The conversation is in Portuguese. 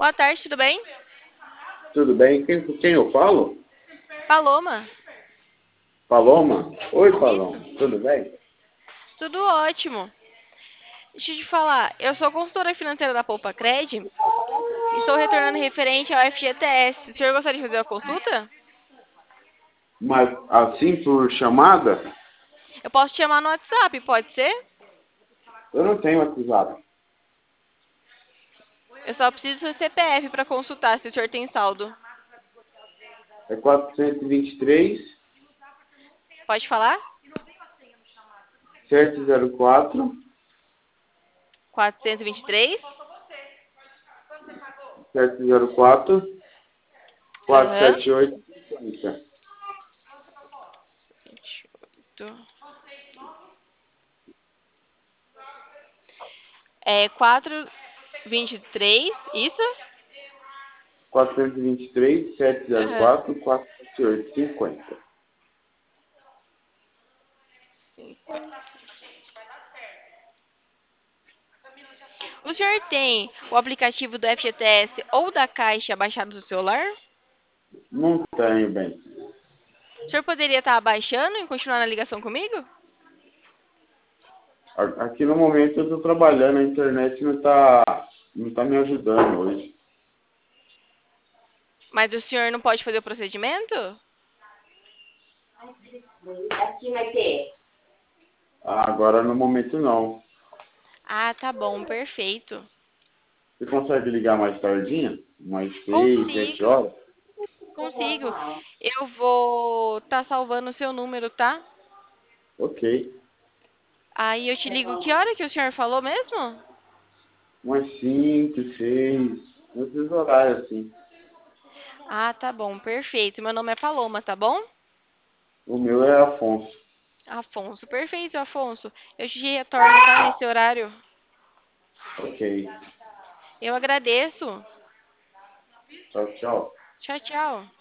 Boa tarde, tudo bem? Tudo bem? Com quem eu falo? Paloma. Paloma? Oi, Paloma. Isso. Tudo bem? Tudo ótimo. Deixa eu te falar, eu sou consultora financeira da Poupa Cred e estou retornando referente ao FGTS. O senhor gostaria de fazer a consulta? Mas assim por chamada? Eu posso te chamar no WhatsApp, pode ser? Eu não tenho WhatsApp. Eu só preciso do seu CPF para consultar se o senhor tem saldo. É 423 Pode falar? 704 423? 704 Aham. 478 50. 28. É 423, isso? 423 Aham. 704 478 50. O senhor tem o aplicativo do FGTS ou da Caixa baixado no celular? Não tenho, bem. O senhor poderia estar baixando e continuar na ligação comigo? Aqui no momento eu estou trabalhando, a internet não tá me ajudando hoje. Mas o senhor não pode fazer o procedimento? Aqui vai ter. Agora no momento não. Ah, tá bom, perfeito. Você consegue ligar mais tardinha? Mais 6, 7 Consigo, horas? consigo. Eu vou estar salvando o seu número, tá? Ok. Aí eu te ligo. Que hora que o senhor falou mesmo? Umas 5, 6. Nesses horários assim. Ah, tá bom, perfeito. Meu nome é Paloma, tá bom? O meu é Afonso. Afonso, perfeito, Afonso. Eu te retorno, tá? Nesse horário. Ok. Eu agradeço. Tchau, tchau. Tchau, tchau.